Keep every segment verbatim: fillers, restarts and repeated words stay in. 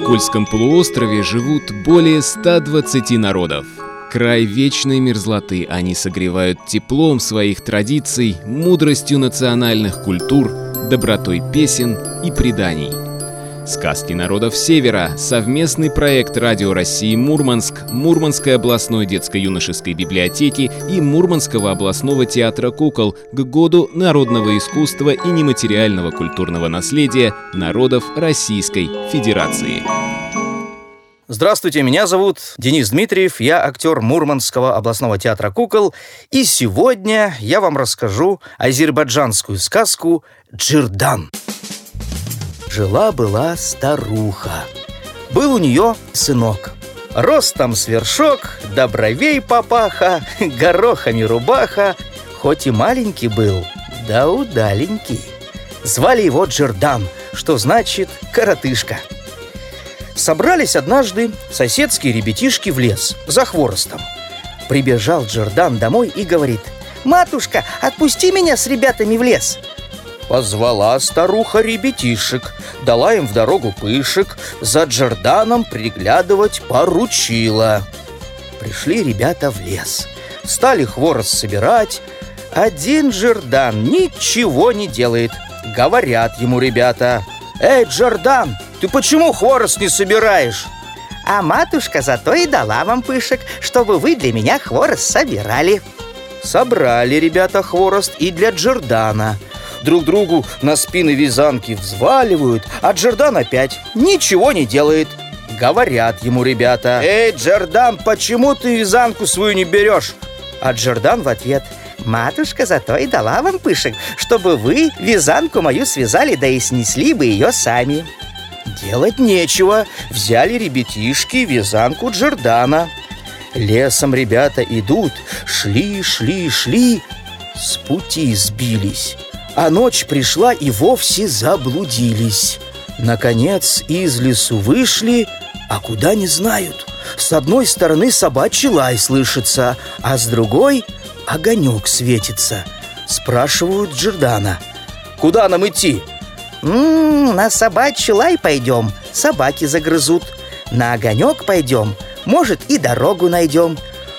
Кольском полуострове живут более ста двадцати народов. Край вечной мерзлоты они согревают теплом своих традиций, мудростью национальных культур, добротой песен и преданий. «Сказки народов Севера» — совместный проект Радио России Мурманск, Мурманской областной детско-юношеской библиотеки и Мурманского областного театра кукол к Году народного искусства и нематериального культурного наследия народов Российской Федерации. Здравствуйте, меня зовут Денис Дмитриев, я актер Мурманского областного театра кукол, и сегодня я вам расскажу азербайджанскую сказку «Джирдан». Жила-была старуха. Был у нее сынок. Ростом свершок, до бровей папаха, горохами рубаха. Хоть и маленький был, да удаленький. Звали его Джирдан, что значит «коротышка». Собрались однажды соседские ребятишки в лес за хворостом. Прибежал Джирдан домой и говорит: «Матушка, отпусти меня с ребятами в лес». Позвала старуха ребятишек, дала им в дорогу пышек, за Джирданом приглядывать поручила. Пришли ребята в лес, стали хворост собирать. Один Джирдан ничего не делает. Говорят ему ребята: «Эй, Джирдан, ты почему хворост не собираешь?» «А матушка зато и дала вам пышек, чтобы вы для меня хворост собирали». Собрали ребята хворост и для Джирдана. Друг другу на спины вязанки взваливают, а Джирдан опять ничего не делает. Говорят ему ребята: «Эй, Джирдан, почему ты вязанку свою не берешь?» А Джирдан в ответ: «Матушка зато и дала вам пышек, чтобы вы вязанку мою связали, да и снесли бы ее сами». Делать нечего, взяли ребятишки вязанку Джирдана. Лесом ребята идут, шли, шли, шли, с пути сбились. А ночь пришла и вовсе заблудились. Наконец из лесу вышли, а куда не знают. С одной стороны собачий лай слышится, а с другой огонек светится. Спрашивают Джирдана: «Куда нам идти?» «М-м, на собачий лай пойдем, собаки загрызут. На огонек пойдем, может, и дорогу найдем».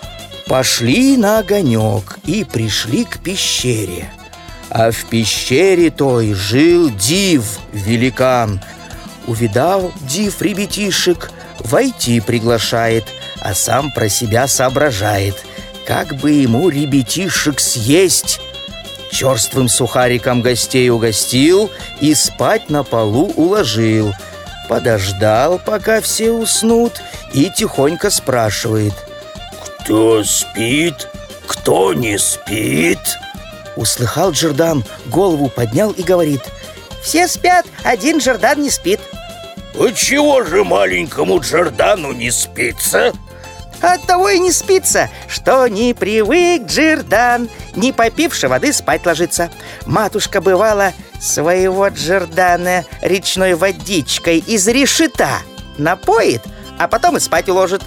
Пошли на огонек и пришли к пещере. А в пещере той жил Див, великан. Увидал Див ребятишек, войти приглашает, а сам про себя соображает, как бы ему ребятишек съесть. Черствым сухариком гостей угостил и спать на полу уложил. Подождал, пока все уснут, и тихонько спрашивает: «Кто спит, кто не спит?» Услыхал Джирдан, голову поднял и говорит: «Все спят, один Джирдан не спит». «А чего же маленькому Джирдану не спится?» «Оттого и не спится, что не привык Джирдан, не попивши воды, спать ложится. Матушка, бывала, своего Джирдана речной водичкой из решета напоит, а потом и спать уложит».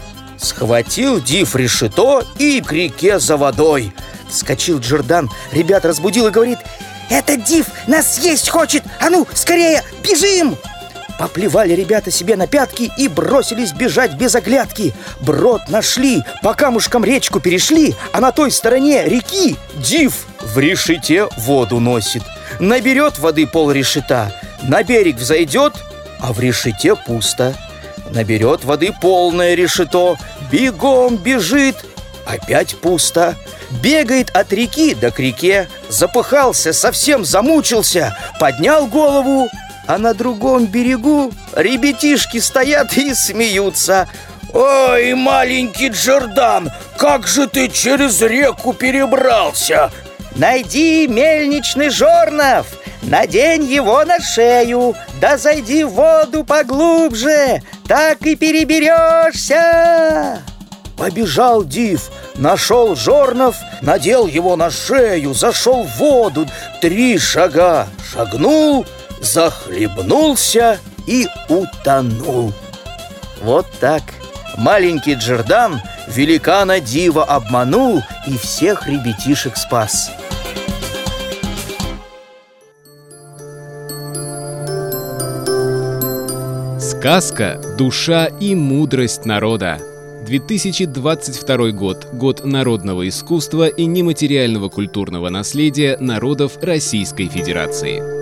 Схватил Див решето и к реке за водой. Вскочил Джирдан, ребят разбудил и говорит: «Это Див нас съесть хочет! А ну, скорее, бежим!» Поплевали ребята себе на пятки и бросились бежать без оглядки. Брод нашли, по камушкам речку перешли, а на той стороне реки Див в решете воду носит. Наберет воды пол решета, на берег взойдет, а в решете пусто. Наберет воды полное решето, бегом бежит, опять пусто. Бегает от реки до к реке, запыхался, совсем замучился, поднял голову, а на другом берегу ребятишки стоят и смеются. «Ой, маленький Джирдан, как же ты через реку перебрался?» «Найди мельничный жорнов, надень его на шею, да зайди в воду поглубже, так и переберешься». Побежал Див, нашел жорнов, надел его на шею, зашел в воду, три шага шагнул, захлебнулся и утонул. Вот так маленький Джирдан великана Дива обманул и всех ребятишек спас. Сказка «Душа и мудрость народа». две тысячи двадцать второй год – год народного искусства и нематериального культурного наследия народов Российской Федерации.